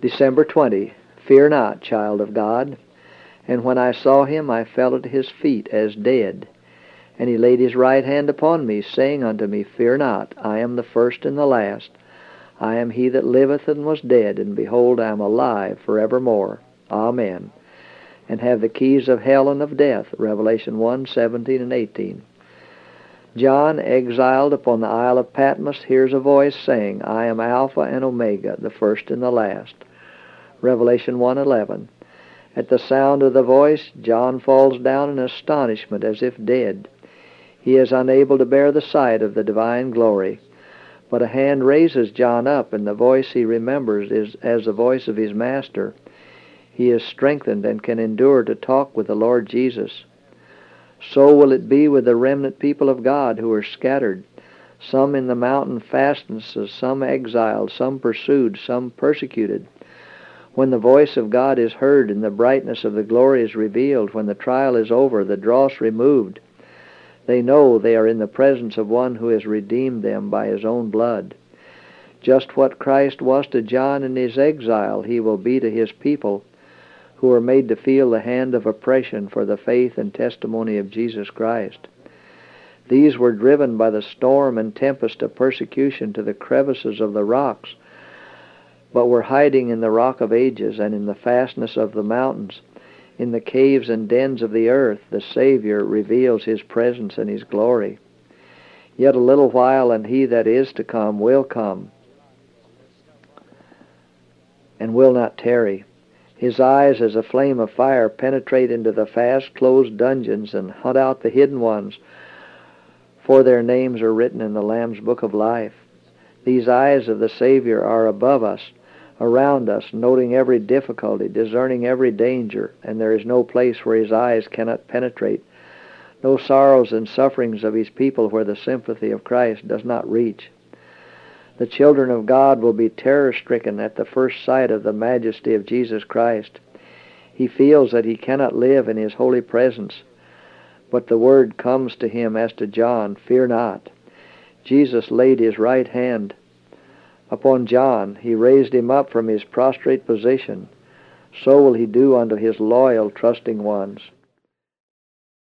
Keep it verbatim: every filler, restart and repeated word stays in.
December twentieth. Fear not, child of God. And when I saw him, I fell at his feet as dead. And he laid his right hand upon me, saying unto me, Fear not, I am the first and the last. I am he that liveth and was dead, and behold, I am alive forevermore. Amen. And have the keys of hell and of death. Revelation one, seventeen and eighteen. John, exiled upon the Isle of Patmos, hears a voice saying, I am Alpha and Omega, the first and the last. Revelation one, eleven. At the sound of the voice, John falls down in astonishment as if dead. He is unable to bear the sight of the divine glory. But a hand raises John up, and the voice he remembers is as the voice of his Master. He is strengthened and can endure to talk with the Lord Jesus. So will it be with the remnant people of God who are scattered, some in the mountain fastnesses, some exiled, some pursued, some persecuted. When the voice of God is heard and the brightness of the glory is revealed, when the trial is over, the dross removed, they know they are in the presence of one who has redeemed them by his own blood. Just what Christ was to John in his exile, he will be to his people who are made to feel the hand of oppression for the faith and testimony of Jesus Christ. These were driven by the storm and tempest of persecution to the crevices of the rocks, but were hiding in the rock of ages and in the fastness of the mountains. In the caves and dens of the earth, the Savior reveals his presence and his glory. Yet a little while, and he that is to come will come, and will not tarry. His eyes as a flame of fire penetrate into the fast-closed dungeons and hunt out the hidden ones, for their names are written in the Lamb's book of life. These eyes of the Savior are above us, around us, noting every difficulty, discerning every danger, and there is no place where his eyes cannot penetrate, no sorrows and sufferings of his people where the sympathy of Christ does not reach. The children of God will be terror-stricken at the first sight of the majesty of Jesus Christ. He feels that he cannot live in his holy presence, but the word comes to him as to John, Fear not. Jesus laid his right hand upon John. He raised him up from his prostrate position. So will he do unto his loyal, trusting ones.